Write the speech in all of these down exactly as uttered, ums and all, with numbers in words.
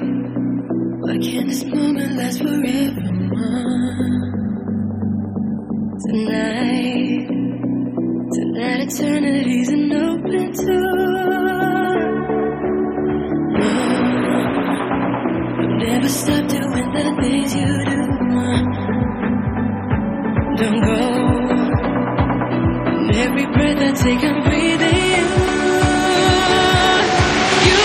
Why can't this moment last forever? Tonight, tonight eternity's an open door. No, you'll never stop doing the things you do. Don't go. And every breath I take, I'm breathing you. You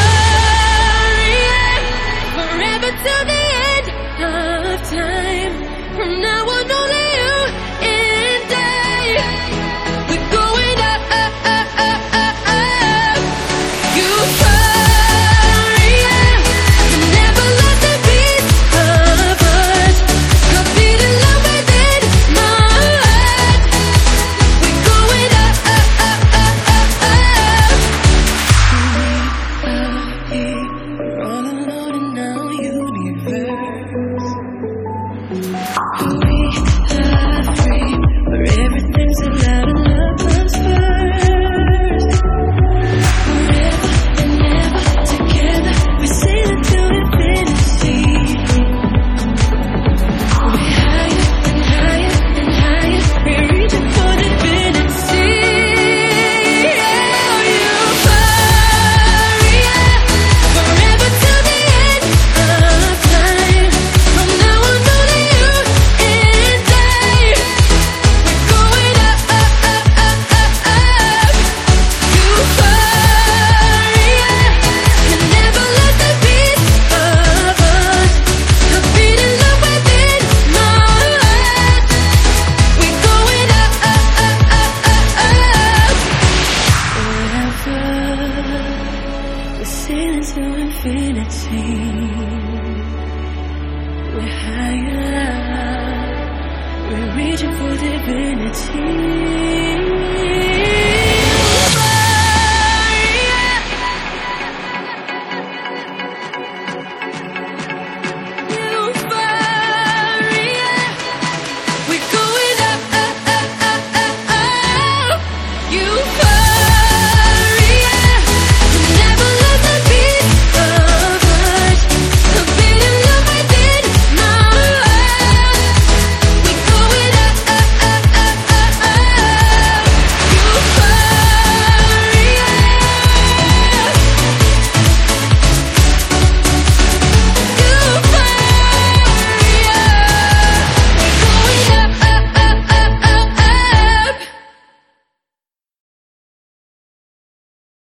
hurry forever till the end of time. From now on, only you and I. We're going up, up, up, up, up, up. You hurry and never let the beat of us go beating low within my heart. We're going up, up, up, up, up, up. We are here, we're all alone in our universe. We are free, where everything's allowed and love comes first. Forever and ever together, we're sailing to infinity. We're higher and higher and higher, we're reaching for divinity. Yeah, you hurry forever till the end of time. From now on, only you and I. We're going up, up, up, up, up, up. You hurry and never let the beat of us go beating low within my heart. We're going up, up, up, up, up, up. Forever, we're sailing to infinity. We're higher, we're reaching for divinity.